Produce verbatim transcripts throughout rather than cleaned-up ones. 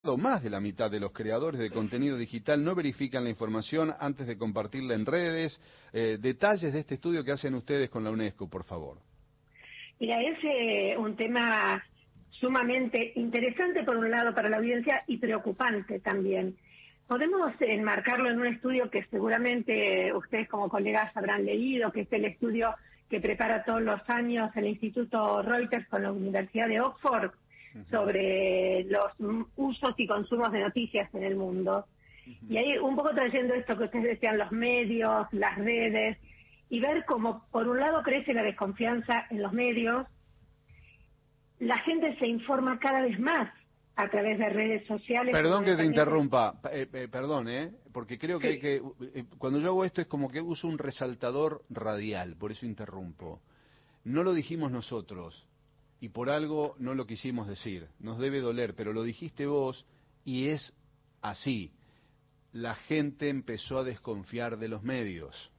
Más de la mitad de los creadores de contenido digital no verifican la información antes de compartirla en redes. Eh, detalles de este estudio que hacen ustedes con la UNESCO, por favor. Mira, es eh, un tema sumamente interesante por un lado para la audiencia y preocupante también. Podemos enmarcarlo en un estudio que seguramente ustedes como colegas habrán leído, que es el estudio que prepara todos los años el Instituto Reuters con la Universidad de Oxford, sobre los usos y consumos de noticias en el mundo. Uh-huh. Y ahí un poco trayendo esto que ustedes decían, los medios, las redes, y ver cómo por un lado crece la desconfianza en los medios, la gente se informa cada vez más a través de redes sociales. Perdón que te interrumpa, eh, eh, perdón, eh, porque creo que, sí. que eh, cuando yo hago esto es como que uso un resaltador radial, por eso interrumpo. No lo dijimos nosotros. Y por algo no lo quisimos decir, nos debe doler, pero lo dijiste vos y es así. La gente empezó a desconfiar de los medios.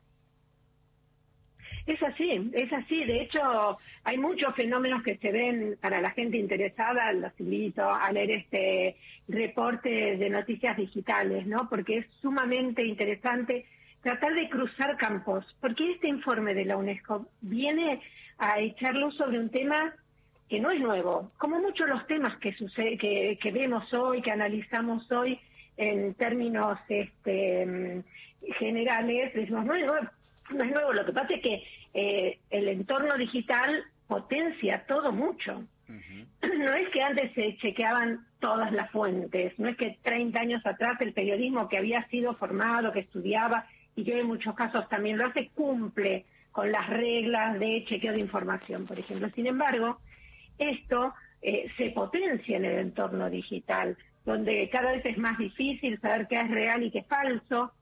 Es así, es así. De hecho, hay muchos fenómenos que se ven para la gente interesada. Los invito a leer este reporte de noticias digitales, ¿no? Porque es sumamente interesante tratar de cruzar campos. Porque este informe de la UNESCO viene a echar luz sobre un tema que no es nuevo, como muchos los temas que sucede, que, que vemos hoy, que analizamos hoy en términos este, generales, decimos, no es nuevo, no es nuevo, lo que pasa es que eh, el entorno digital potencia todo mucho. Uh-huh. No es que antes se chequeaban todas las fuentes, no es que treinta años atrás el periodismo que había sido formado, que estudiaba, y que en muchos casos también lo hace, cumple con las reglas de chequeo de información, por ejemplo. Sin embargo, esto eh, se potencia en el entorno digital, donde cada vez es más difícil saber qué es real y qué es falso,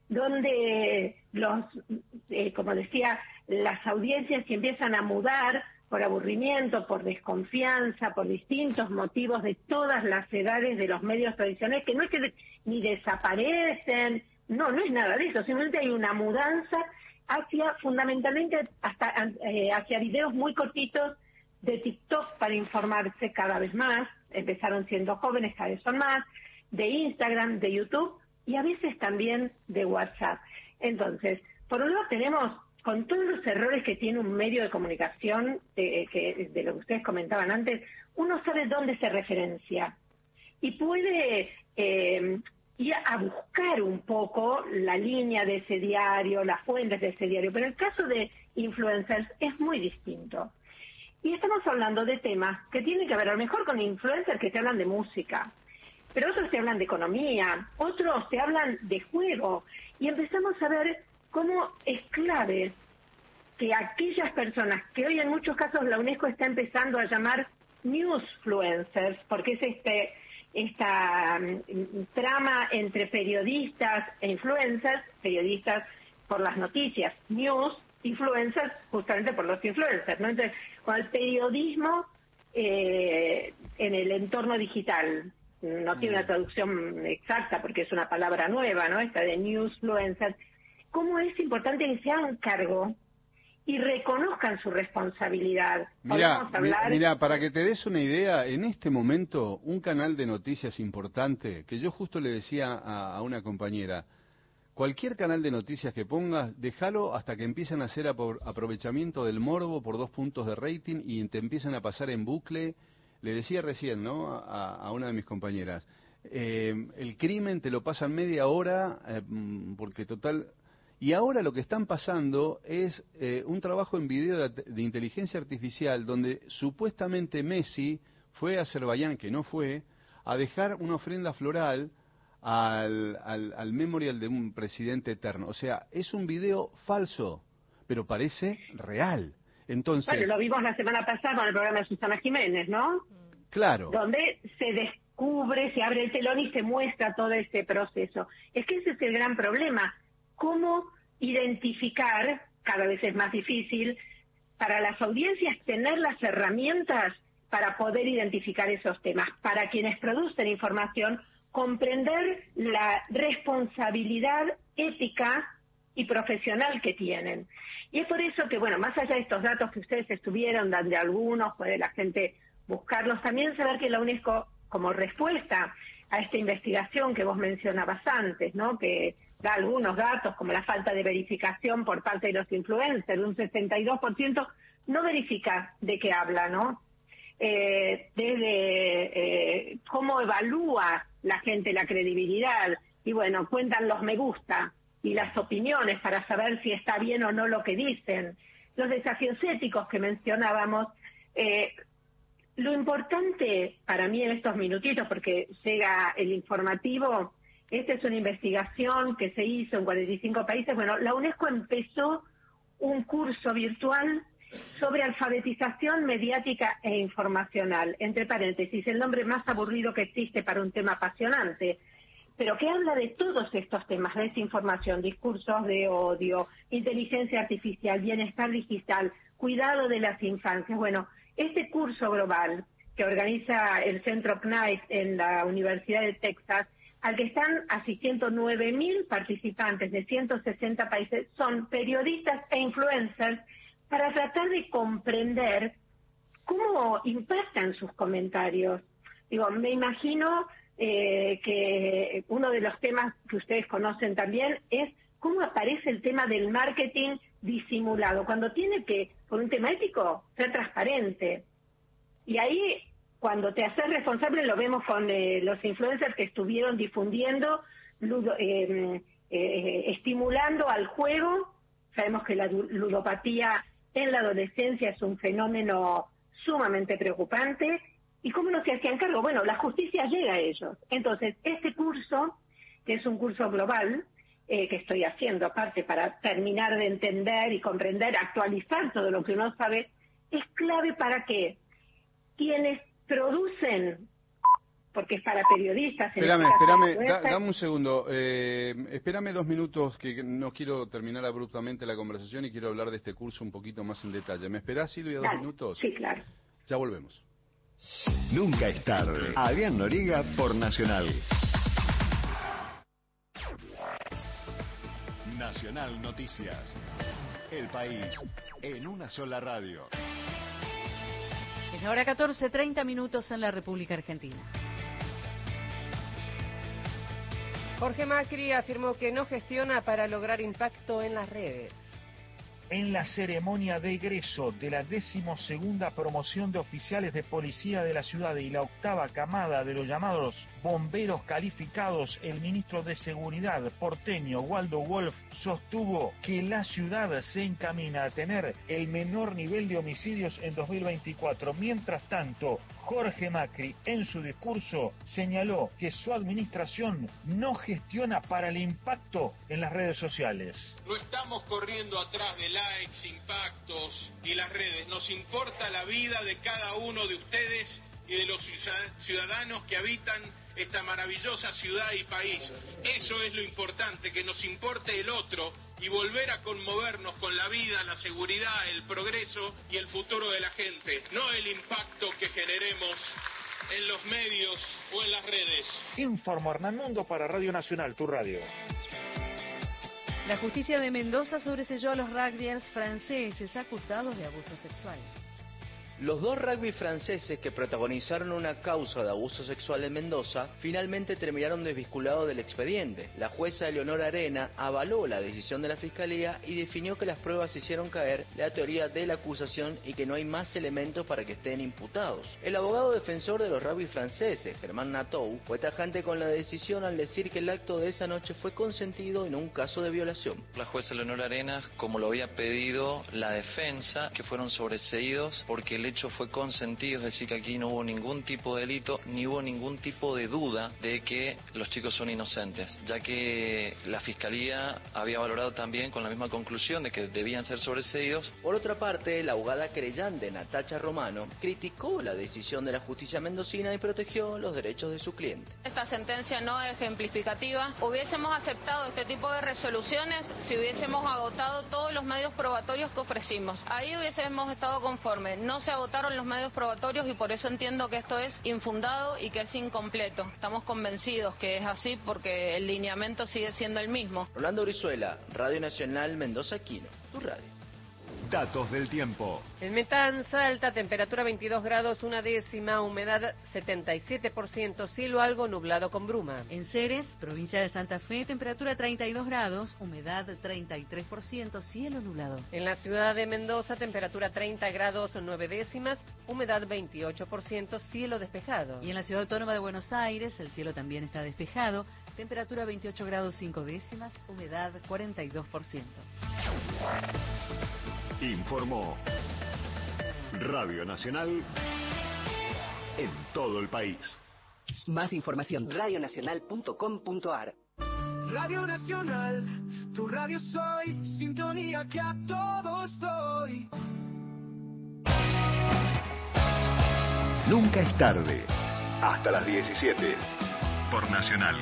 donde los, eh, como decía, las audiencias se empiezan a mudar por aburrimiento, por desconfianza, por distintos motivos de todas las edades de los medios tradicionales, que no es que ni desaparecen, no, no es nada de eso, simplemente hay una mudanza hacia, fundamentalmente, hasta eh, hacia videos muy cortitos de TikTok para informarse cada vez más, empezaron siendo jóvenes, cada vez son más, de Instagram, de YouTube y a veces también de WhatsApp. Entonces, por un lado tenemos, con todos los errores que tiene un medio de comunicación, eh, que de lo que ustedes comentaban antes, uno sabe dónde se referencia y puede eh, ir a buscar un poco la línea de ese diario, las fuentes de ese diario, pero el caso de influencers es muy distinto. Y estamos hablando de temas que tienen que ver a lo mejor con influencers que te hablan de música, pero otros te hablan de economía, otros te hablan de juego, y empezamos a ver cómo es clave que aquellas personas que hoy en muchos casos la UNESCO está empezando a llamar newsfluencers, porque es este esta um, trama entre periodistas e influencers, periodistas por las noticias, news, influencers justamente por los influencers, ¿no? Entonces, con el periodismo eh, en el entorno digital, no tiene una traducción exacta porque es una palabra nueva, ¿no? Esta de newsfluencers. ¿Cómo es importante que se hagan cargo y reconozcan su responsabilidad? Mira, hablar... mira, para que te des una idea, en este momento un canal de noticias importante, que yo justo le decía a, a una compañera, cualquier canal de noticias que pongas, déjalo hasta que empiecen a hacer aprovechamiento del morbo por dos puntos de rating y te empiezan a pasar en bucle. Le decía recién, ¿no?, a, a una de mis compañeras, eh, el crimen te lo pasan media hora, eh, porque total... Y ahora lo que están pasando es eh, un trabajo en video de, de inteligencia artificial donde supuestamente Messi fue a Azerbaiyán, que no fue, a dejar una ofrenda floral Al, al, al memorial de un presidente eterno. O sea, es un video falso, pero parece real. Entonces, bueno, lo vimos la semana pasada con el programa de Susana Jiménez, ¿no? Claro. Donde se descubre, se abre el telón y se muestra todo este proceso. Es que ese es el gran problema. ¿Cómo identificar? Cada vez es más difícil para las audiencias tener las herramientas para poder identificar esos temas. Para quienes producen información, comprender la responsabilidad ética y profesional que tienen. Y es por eso que, bueno, más allá de estos datos que ustedes estuvieron, de algunos, puede la gente buscarlos, también saber que la UNESCO, como respuesta a esta investigación que vos mencionabas antes, ¿no? Que da algunos datos como la falta de verificación por parte de los influencers, un sesenta y dos por ciento no verifica de qué habla, ¿no? Eh, desde eh, cómo evalúa la gente la credibilidad, y bueno, cuentan los me gusta y las opiniones para saber si está bien o no lo que dicen. Los desafíos éticos que mencionábamos, eh, lo importante para mí en estos minutitos, porque llega el informativo, esta es una investigación que se hizo en cuarenta y cinco países. Bueno, la UNESCO empezó un curso virtual sobre alfabetización mediática e informacional, entre paréntesis, el nombre más aburrido que existe para un tema apasionante, pero que habla de todos estos temas: desinformación, discursos de odio, inteligencia artificial, bienestar digital, cuidado de las infancias. Bueno, este curso global que organiza el Centro C N I C en la Universidad de Texas, al que están asistiendo nueve mil participantes de ciento sesenta países, son periodistas e influencers, para tratar de comprender cómo impactan sus comentarios. Digo, me imagino eh, que uno de los temas que ustedes conocen también es cómo aparece el tema del marketing disimulado, cuando tiene que, por un tema ético, ser transparente. Y ahí, cuando te haces responsable, lo vemos con eh, los influencers que estuvieron difundiendo, ludo, eh, eh, estimulando al juego. Sabemos que la ludopatía en la adolescencia es un fenómeno sumamente preocupante. ¿Y cómo no se hacían cargo? Bueno, la justicia llega a ellos. Entonces, este curso, que es un curso global, eh, que estoy haciendo aparte para terminar de entender y comprender, actualizar todo lo que uno sabe, es clave para que quienes producen, porque es para periodistas... Espérame, espérame, da, dame un segundo, eh, espérame dos minutos, que no quiero terminar abruptamente la conversación y quiero hablar de este curso un poquito más en detalle. ¿Me esperás, Silvia, dos Dale. minutos? Sí, claro. Ya volvemos. Nunca es tarde. Adrián Noriga por Nacional. Nacional Noticias. El país en una sola radio. Es la hora catorce, treinta minutos en la República Argentina. Jorge Macri afirmó que no gestiona para lograr impacto en las redes. En la ceremonia de egreso de la decimosegunda promoción de oficiales de policía de la ciudad y la octava camada de los llamados bomberos calificados, el ministro de Seguridad porteño Waldo Wolf sostuvo que la ciudad se encamina a tener el menor nivel de homicidios en dos mil veinticuatro. Mientras tanto, Jorge Macri en su discurso señaló que su administración no gestiona para el impacto en las redes sociales. No estamos corriendo atrás de likes, impactos y las redes. Nos importa la vida de cada uno de ustedes y de los ciudadanos que habitan esta maravillosa ciudad y país. Eso es lo importante, que nos importe el otro y volver a conmovernos con la vida, la seguridad, el progreso y el futuro de la gente, no el impacto que generemos en los medios o en las redes. Informó Hernán Mundo para Radio Nacional, tu radio. La justicia de Mendoza sobreseyó a los rugbyers franceses acusados de abuso sexual. Los dos rugby franceses que protagonizaron una causa de abuso sexual en Mendoza finalmente terminaron desvinculados del expediente. La jueza Eleonora Arena avaló la decisión de la Fiscalía y definió que las pruebas hicieron caer la teoría de la acusación y que no hay más elementos para que estén imputados. El abogado defensor de los rugby franceses, Germán Natou, fue tajante con la decisión al decir que el acto de esa noche fue consentido en un caso de violación. La jueza Eleonora Arenas, como lo había pedido la defensa, que fueron sobreseídos porque el hecho fue consentido, es decir, que aquí no hubo ningún tipo de delito, ni hubo ningún tipo de duda de que los chicos son inocentes, ya que la Fiscalía había valorado también con la misma conclusión de que debían ser sobreseídos. Por otra parte, la abogada querellante Natacha Romano criticó la decisión de la justicia mendocina y protegió los derechos de su cliente. Esta sentencia no es ejemplificativa. Hubiésemos aceptado este tipo de resoluciones si hubiésemos agotado todos los medios probatorios que ofrecimos. Ahí hubiésemos estado conformes. No se agotaron los medios probatorios y por eso entiendo que esto es infundado y que es incompleto. Estamos convencidos que es así porque el lineamiento sigue siendo el mismo. Rolando Brizuela, Radio Nacional Mendoza Quino, tu radio. Datos del tiempo. En Metán, Salta, temperatura veintidós grados, una décima, humedad setenta y siete por ciento, cielo algo nublado con bruma. En Ceres, provincia de Santa Fe, temperatura treinta y dos grados, humedad treinta y tres por ciento, cielo nublado. En la ciudad de Mendoza, temperatura treinta grados, nueve décimas, humedad veintiocho por ciento, cielo despejado. Y en la ciudad autónoma de Buenos Aires, el cielo también está despejado, temperatura veintiocho grados, cinco décimas, humedad cuarenta y dos por ciento. Informó Radio Nacional en todo el país. Más información, radio nacional punto com punto a r. Radio Nacional, tu radio soy, sintonía que a todos doy. Nunca es tarde. Hasta las diecisiete. Por Nacional.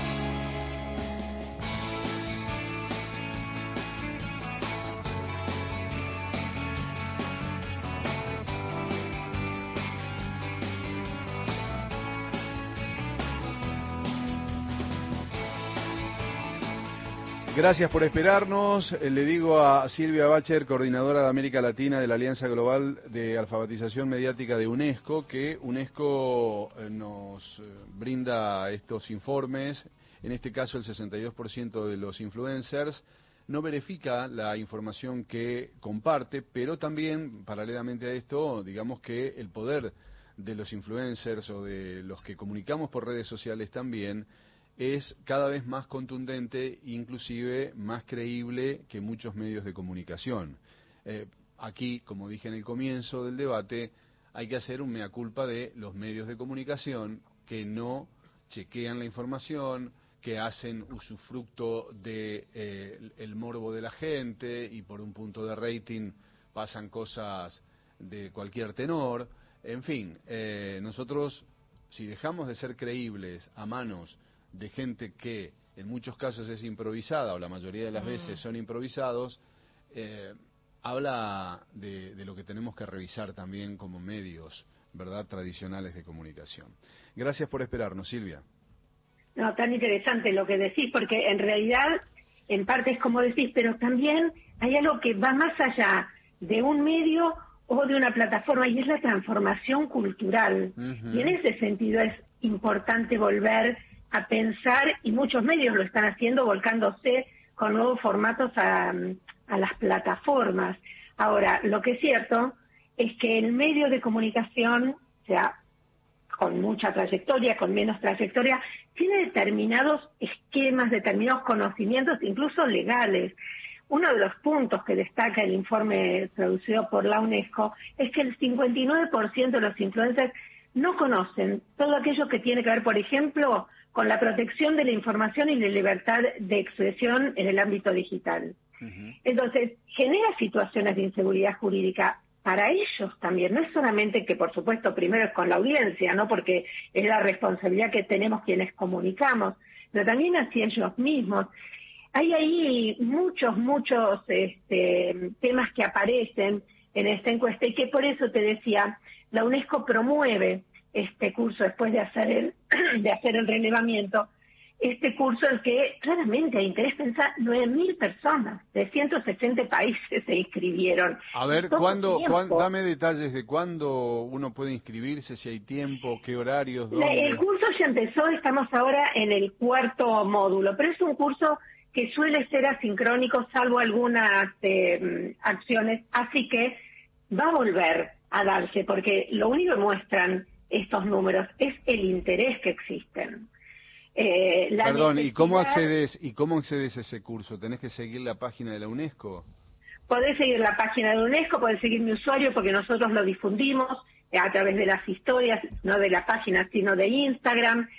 Gracias por esperarnos. Le digo a Silvia Bacher, coordinadora de América Latina de la Alianza Global de Alfabetización Mediática de UNESCO, que UNESCO nos brinda estos informes. En este caso, el sesenta y dos por ciento de los influencers no verifica la información que comparte, pero también, paralelamente a esto, digamos que el poder de los influencers o de los que comunicamos por redes sociales también es cada vez más contundente, inclusive más creíble que muchos medios de comunicación. Eh, aquí, como dije en el comienzo del debate, hay que hacer un mea culpa de los medios de comunicación que no chequean la información, que hacen usufructo de eh, el morbo de la gente y por un punto de rating pasan cosas de cualquier tenor. En fin, eh, nosotros, si dejamos de ser creíbles a manos de gente que en muchos casos es improvisada, o la mayoría de las mm. veces son improvisados, eh, habla de, de lo que tenemos que revisar también como medios, ¿verdad?, tradicionales de comunicación. Gracias por esperarnos, Silvia. No, tan interesante lo que decís, porque en realidad, en parte es como decís, pero también hay algo que va más allá de un medio o de una plataforma, y es la transformación cultural. Uh-huh. Y en ese sentido es importante volver a pensar, y muchos medios lo están haciendo, volcándose con nuevos formatos a, a las plataformas. Ahora, lo que es cierto es que el medio de comunicación, o sea, con mucha trayectoria, con menos trayectoria, tiene determinados esquemas, determinados conocimientos, incluso legales. Uno de los puntos que destaca el informe producido por la UNESCO es que el cincuenta y nueve por ciento de los influencers no conocen todo aquello que tiene que ver, por ejemplo, con la protección de la información y la libertad de expresión en el ámbito digital. Uh-huh. Entonces, genera situaciones de inseguridad jurídica para ellos también. No es solamente que, por supuesto, primero es con la audiencia, ¿no?, porque es la responsabilidad que tenemos quienes comunicamos, pero también hacia ellos mismos. Hay ahí muchos, muchos este, temas que aparecen en esta encuesta, y que por eso te decía, la UNESCO promueve este curso después de hacer el de hacer el relevamiento, este curso en el que claramente hay interés. Pensar, nueve mil personas de ciento sesenta países se inscribieron. A ver, ¿cuándo, cuándo, dame detalles de cuándo uno puede inscribirse, si hay tiempo, qué horarios, dónde. La, el curso ya empezó, estamos ahora en el cuarto módulo, pero es un curso que suele ser asincrónico, salvo algunas eh, acciones, así que va a volver a darse, porque lo único que muestran estos números es el interés que existen. Eh, la Perdón, necesidad... ¿y cómo accedes y cómo accedes a ese curso? ¿Tenés que seguir la página de la UNESCO? Podés seguir la página de la UNESCO, podés seguir mi usuario, porque nosotros lo difundimos a través de las historias, no de la página, sino de Instagram,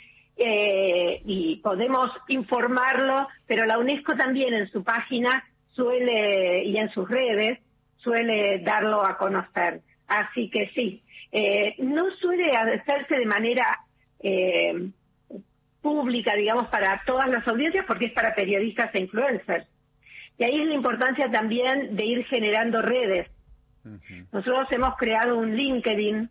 eh, y podemos informarlo, pero la UNESCO también en su página suele, y en sus redes, suele darlo a conocer. Así que sí, eh, no suele hacerse de manera eh, pública, digamos, para todas las audiencias, porque es para periodistas e influencers. Y ahí es la importancia también de ir generando redes. Uh-huh. Nosotros hemos creado un LinkedIn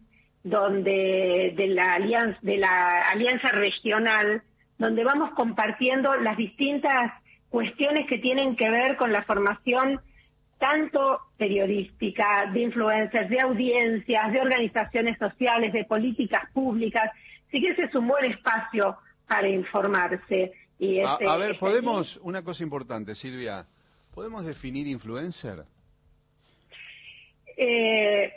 donde de la alianza, de la alianza regional, donde vamos compartiendo las distintas cuestiones que tienen que ver con la formación tanto periodística, de influencers, de audiencias, de organizaciones sociales, de políticas públicas. Sí que ese es un buen espacio para informarse. Y a, este, a ver, este, podemos, una cosa importante, Silvia, ¿podemos definir influencer? Eh,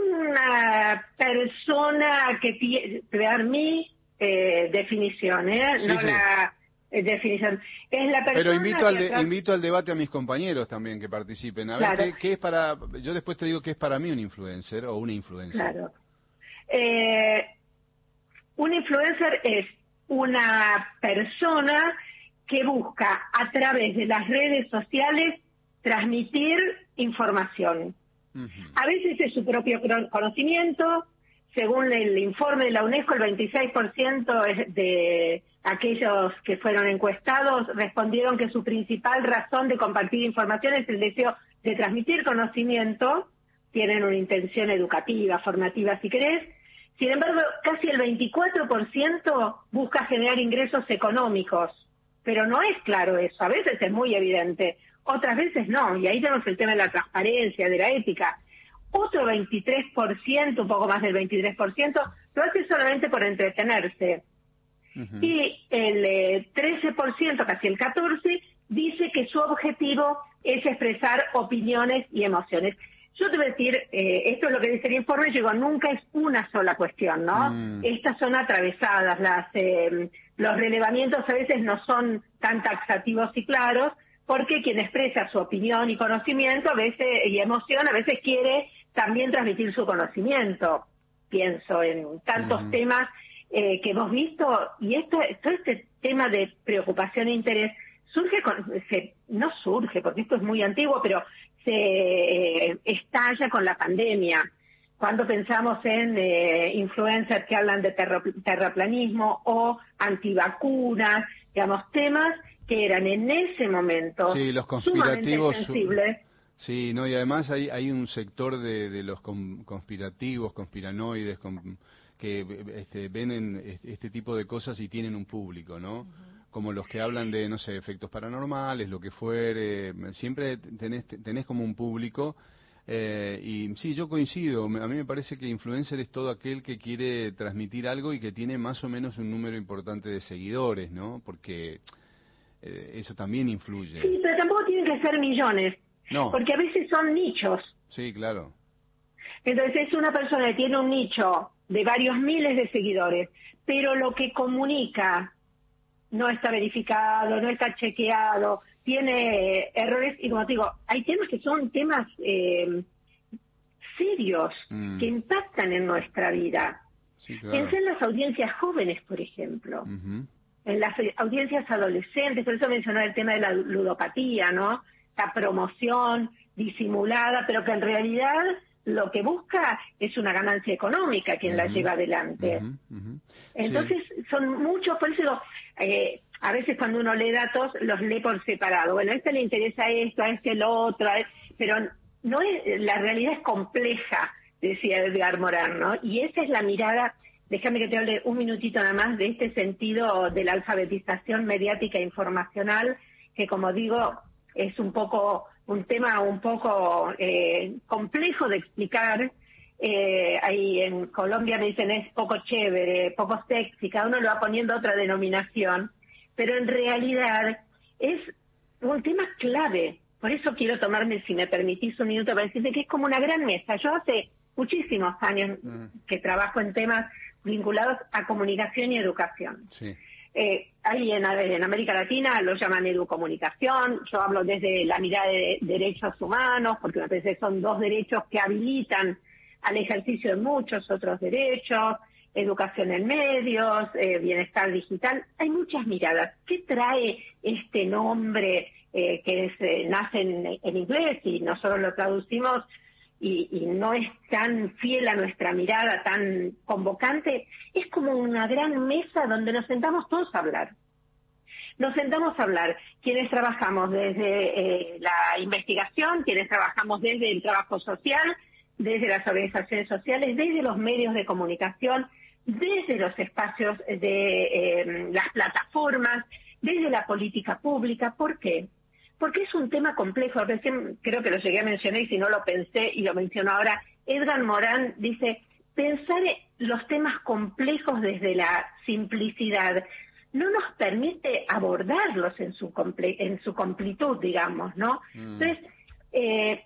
una persona que tiene, dar mi eh, definición, ¿eh? Sí, no sí. la eh, definición. Es la persona Pero invito al, que de, atrás... invito al debate a mis compañeros también que participen. A Claro. ver, ¿qué, ¿qué es para...? Yo después te digo qué es para mí un influencer o una influencer. Claro. Eh, un influencer es una persona que busca a través de las redes sociales transmitir información. Uh-huh. A veces es su propio conocimiento. Según el informe de la UNESCO, el veintiséis por ciento de aquellos que fueron encuestados respondieron que su principal razón de compartir información es el deseo de transmitir conocimiento. Tienen una intención educativa, formativa, si querés. Sin embargo, casi el veinticuatro por ciento busca generar ingresos económicos, pero no es claro eso. A veces es muy evidente, otras veces no, y ahí tenemos el tema de la transparencia, de la ética. Otro veintitrés por ciento, un poco más del veintitrés por ciento, lo hace solamente por entretenerse. Uh-huh. Y el eh, trece por ciento, casi el catorce por ciento, dice que su objetivo es expresar opiniones y emociones. Yo te voy a decir, eh, esto es lo que dice el informe, yo digo, nunca es una sola cuestión, ¿no? Mm. Estas son atravesadas, las eh, los relevamientos a veces no son tan taxativos y claros, porque quien expresa su opinión y conocimiento a veces y emoción a veces quiere también transmitir su conocimiento. Pienso en tantos mm. temas eh, que hemos visto, y esto todo este tema de preocupación e interés surge, con, se, no surge, porque esto es muy antiguo, pero se eh, estalla con la pandemia. Cuando pensamos en eh, influencers que hablan de terro, terraplanismo o antivacunas, digamos, temas que eran en ese momento sí, los conspirativos, sumamente sensibles. Sí, no, y además hay, hay un sector de, de los conspirativos, conspiranoides, con, que este, ven en este tipo de cosas y tienen un público, ¿no? Uh-huh. Como los que hablan de, no sé, efectos paranormales, lo que fuere, siempre tenés, tenés como un público, eh, y sí, yo coincido, a mí me parece que influencer es todo aquel que quiere transmitir algo y que tiene más o menos un número importante de seguidores, ¿no? Porque eh, eso también influye. Sí, pero tampoco tienen que ser millones, no. Porque a veces son nichos. Sí, claro. Entonces es una persona que tiene un nicho de varios miles de seguidores, pero lo que comunica no está verificado, no está chequeado, tiene eh, errores, y como te digo, hay temas que son temas eh, serios, mm. que impactan en nuestra vida. Sí, claro. Pensé en las audiencias jóvenes, por ejemplo, uh-huh. en las audiencias adolescentes, por eso mencioné el tema de la ludopatía, ¿no? La promoción disimulada, pero que en realidad lo que busca es una ganancia económica quien uh-huh. la lleva adelante. Uh-huh. Uh-huh. Entonces, sí. son muchos, por eso digo, eh, a veces cuando uno lee datos, los lee por separado. Bueno, a este le interesa esto, a este lo otro, a este, pero no es, la realidad es compleja, decía Edgar Morin, ¿no? Y esa es la mirada, déjame que te hable un minutito nada más de este sentido de la alfabetización mediática e informacional, que como digo, es un poco un tema un poco eh, complejo de explicar. Eh, ahí en Colombia me dicen es poco chévere, poco sexy, cada uno lo va poniendo otra denominación, pero en realidad es un tema clave. Por eso quiero tomarme, si me permitís, un minuto para decirte que es como una gran mesa. Yo hace muchísimos años mm. que trabajo en temas vinculados a comunicación y educación. Sí. Eh, ahí en, en América Latina lo llaman educomunicación, yo hablo desde la mirada de derechos humanos, porque me parece que son dos derechos que habilitan al ejercicio de muchos otros derechos, educación en medios, eh, bienestar digital. Hay muchas miradas. ¿Qué trae este nombre eh, que es, eh, nace en, en inglés y nosotros lo traducimos y, y no es tan fiel a nuestra mirada, tan convocante? Es como una gran mesa donde nos sentamos todos a hablar. Nos sentamos a hablar quienes trabajamos desde eh, la investigación, quienes trabajamos desde el trabajo social, desde las organizaciones sociales, desde los medios de comunicación, desde los espacios de eh, las plataformas, desde la política pública. ¿Por qué? porque es un tema complejo. Recién creo que lo llegué a mencionar y si no lo pensé y lo menciono ahora, Edgar Morin dice, pensar los temas complejos desde la simplicidad no nos permite abordarlos en su comple en su completud, digamos, ¿no? Mm. Entonces, eh,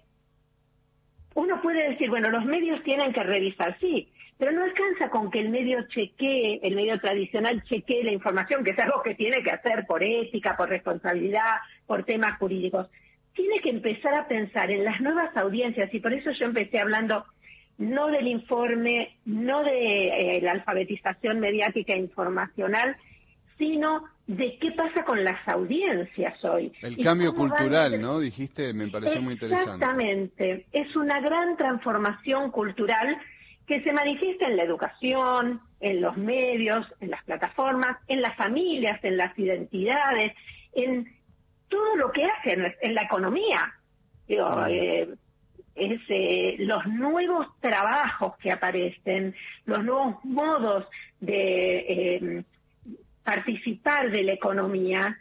uno puede decir, bueno, los medios tienen que revisar, sí, pero no alcanza con que el medio chequee, el medio tradicional chequee la información, que es algo que tiene que hacer por ética, por responsabilidad, por temas jurídicos. Tiene que empezar a pensar en las nuevas audiencias, y por eso yo empecé hablando no del informe, no de eh, la alfabetización mediática e informacional, sino de qué pasa con las audiencias hoy. El cambio cultural, van... ¿no? Dijiste, me pareció muy interesante. Exactamente. Es una gran transformación cultural que se manifiesta en la educación, en los medios, en las plataformas, en las familias, en las identidades, en todo lo que hacen, en la economía. Digo, mm. eh, es eh, los nuevos trabajos que aparecen, los nuevos modos de eh, participar de la economía,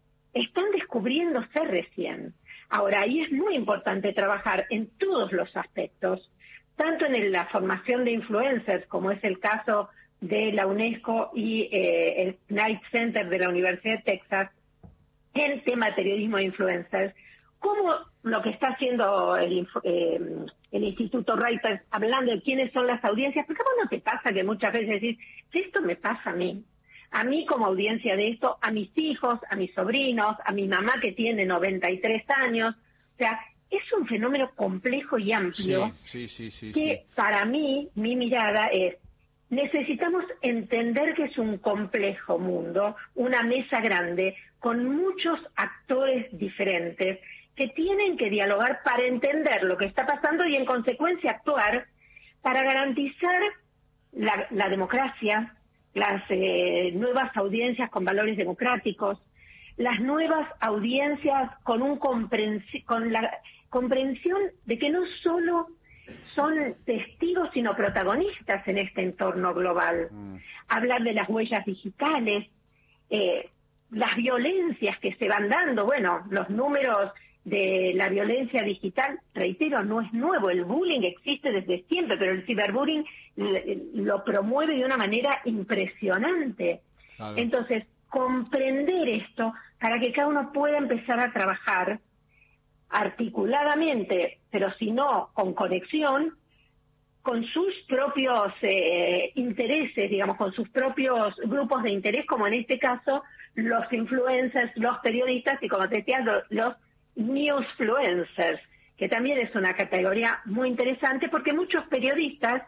están descubriéndose recién. Ahora, ahí es muy importante trabajar en todos los aspectos, tanto en la formación de influencers, como es el caso de la UNESCO y eh, el Knight Center de la Universidad de Texas, en tema de periodismo de influencers, como lo que está haciendo el, eh, el Instituto Reuters, hablando de quiénes son las audiencias, porque a vos no te pasa que muchas veces decís, si esto me pasa a mí, a mí como audiencia de esto, a mis hijos, a mis sobrinos, a mi mamá que tiene noventa y tres años, o sea, es un fenómeno complejo y amplio, sí, sí, sí, sí, que sí. Para mí, mi mirada es, necesitamos entender que es un complejo mundo, una mesa grande, con muchos actores diferentes, que tienen que dialogar para entender lo que está pasando y en consecuencia actuar para garantizar la, la democracia, las eh, nuevas audiencias con valores democráticos, las nuevas audiencias con un comprensi- con la comprensión de que no solo son testigos sino protagonistas en este entorno global. Mm. Hablar de las huellas digitales, eh, las violencias que se van dando, bueno, los números de la violencia digital, reitero, no es nuevo, el bullying existe desde siempre, pero el ciberbullying lo promueve de una manera impresionante. Claro. Entonces, comprender esto para que cada uno pueda empezar a trabajar articuladamente, pero si no con conexión, con sus propios eh, intereses, digamos, con sus propios grupos de interés, como en este caso los influencers, los periodistas y, como te decía, los, los newsfluencers, que también es una categoría muy interesante porque muchos periodistas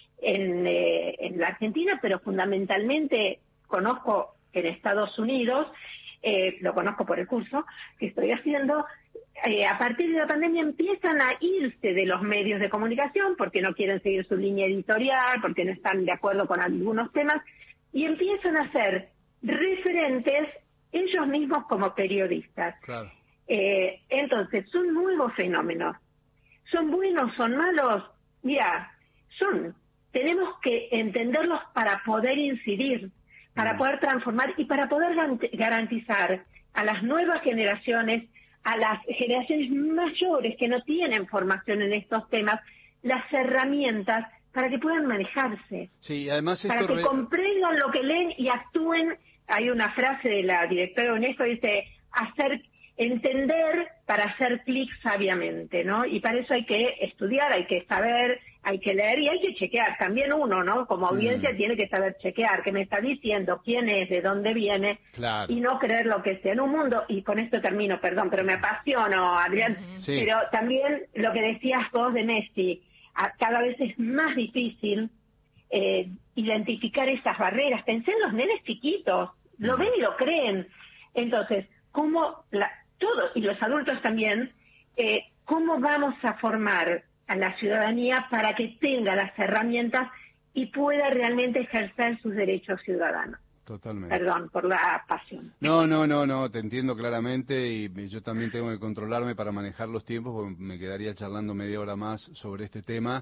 en, eh, en la Argentina, pero fundamentalmente conozco en Estados Unidos, eh, lo conozco por el curso que estoy haciendo, eh, a partir de la pandemia empiezan a irse de los medios de comunicación porque no quieren seguir su línea editorial, porque no están de acuerdo con algunos temas, y empiezan a ser referentes ellos mismos como periodistas. Claro. Eh, entonces, son nuevos fenómenos. ¿Son buenos, son malos? Mira, son. Tenemos que entenderlos para poder incidir, para poder transformar y para poder garantizar a las nuevas generaciones, a las generaciones mayores que no tienen formación en estos temas, las herramientas para que puedan manejarse. Sí, además esto para que re... comprendan lo que leen y actúen. Hay una frase de la directora de UNESCO que dice, hacer... entender para hacer clic sabiamente, ¿no? Y para eso hay que estudiar, hay que saber, hay que leer y hay que chequear. También uno, ¿no? Como audiencia mm. tiene que saber chequear qué me está diciendo, quién es, de dónde viene, claro. y no creer lo que sea. En un mundo, y con esto termino, perdón, pero me apasiono, Adrián, sí. pero también lo que decías vos de Messi, a, cada vez es más difícil eh, identificar esas barreras. Pensé en los nenes chiquitos, lo mm. ven y lo creen. Entonces, ¿cómo la todos, y los adultos también, eh, cómo vamos a formar a la ciudadanía para que tenga las herramientas y pueda realmente ejercer sus derechos ciudadanos? Totalmente. Perdón por la pasión. No, no, no, no, te entiendo claramente y yo también tengo que controlarme para manejar los tiempos porque me quedaría charlando media hora más sobre este tema.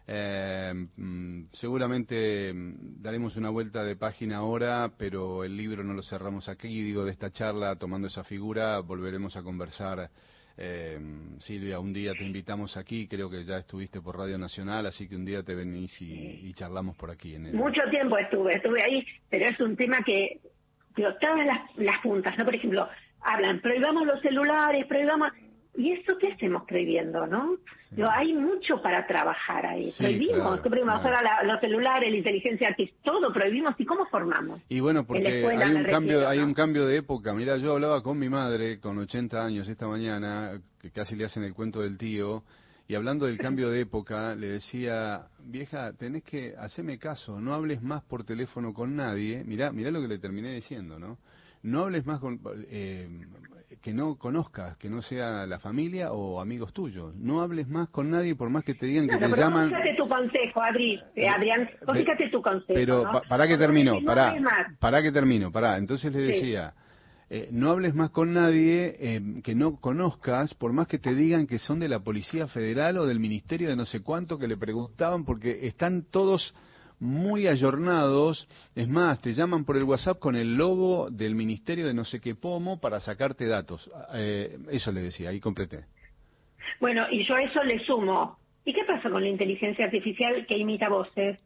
Eh, mm, seguramente mm, daremos una vuelta de página ahora, pero el libro no lo cerramos aquí. Digo, de esta charla, tomando esa figura, volveremos a conversar. Eh, Silvia, un día te invitamos aquí, creo que ya estuviste por Radio Nacional, así que un día te venís y, y charlamos por aquí. En el... Mucho tiempo estuve, estuve ahí, pero es un tema que, digo, todas las, las puntas, ¿no? Por ejemplo, hablan, prohibamos los celulares, prohibamos... ¿Y eso qué hacemos prohibiendo, no? Sí. Digo, hay mucho para trabajar ahí. Sí, prohibimos, claro, prohibimos claro. ahora la, los celulares, la inteligencia artificial, todo prohibimos. ¿Y cómo formamos? Y bueno, porque escuela, hay un cambio refiero, hay ¿no? un cambio de época. Mira, yo hablaba con mi madre, con ochenta años esta mañana, que casi le hacen el cuento del tío, y hablando del cambio de época, le decía, vieja, tenés que hacerme caso, no hables más por teléfono con nadie. Mirá, mirá lo que le terminé diciendo, ¿no? No hables más con... Eh, que no conozcas, que no sea la familia o amigos tuyos. No hables más con nadie por más que te digan que no, te pero llaman... Fíjate tu consejo, Adri, eh, Adrián, vos fíjate tu consejo, Pero, ¿no? pa, para que termino, no para, para que termino, para. Entonces le decía, sí. eh, no hables más con nadie eh, que no conozcas, por más que te digan que son de la Policía Federal o del Ministerio de no sé cuánto, que le preguntaban, porque están todos... muy ayornados, es más, te llaman por el WhatsApp con el logo del Ministerio de no sé qué pomo para sacarte datos. Eh, eso le decía, ahí completé. Bueno, y yo a eso le sumo, ¿y qué pasa con la inteligencia artificial que imita voces?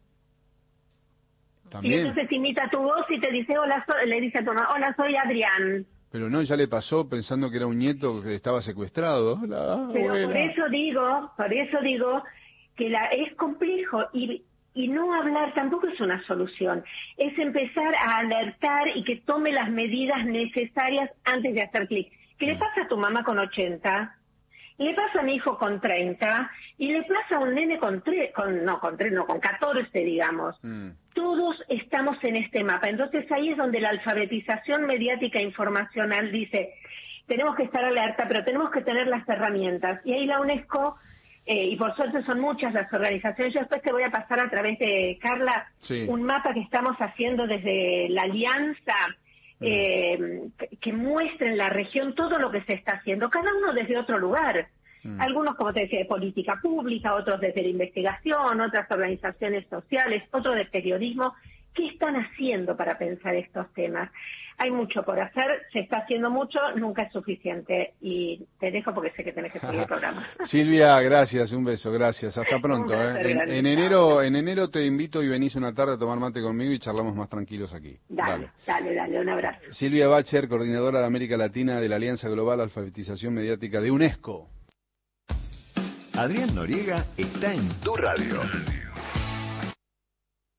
También. Y entonces imita tu voz y te dice, hola, so le dice a tu mamá, hola, soy Adrián. Pero no, ya le pasó pensando que era un nieto que estaba secuestrado. Hola, Pero abuela. por eso digo, por eso digo que la, es complejo y... Y no hablar tampoco es una solución, es empezar a alertar y que tome las medidas necesarias antes de hacer clic. ¿Qué le pasa a tu mamá con ochenta? Le pasa a mi hijo con treinta y le pasa a un nene con tres, con, no, con tres, no, con catorce, digamos. Mm. Todos estamos en este mapa. Entonces ahí es donde la alfabetización mediática e informacional dice, tenemos que estar alerta, pero tenemos que tener las herramientas. Y ahí la UNESCO... Eh, y por suerte son muchas las organizaciones. Yo después te voy a pasar a través de Carla sí. un mapa que estamos haciendo desde la Alianza mm. eh, que, que muestra en la región todo lo que se está haciendo, cada uno desde otro lugar. Mm. Algunos, como te decía, de política pública, otros desde la investigación, otras organizaciones sociales, otros de periodismo. ¿Qué están haciendo para pensar estos temas? Hay mucho por hacer, se está haciendo mucho, nunca es suficiente. Y te dejo porque sé que tenés que seguir el programa. Silvia, gracias, un beso, gracias. Hasta pronto. ¿eh? En, en enero en enero te invito y venís una tarde a tomar mate conmigo y charlamos más tranquilos aquí. Dale, dale, dale, dale un abrazo. Silvia Bacher, coordinadora de América Latina de la Alianza Global Alfabetización Mediática de UNESCO. Adrián Noriega está en tu radio.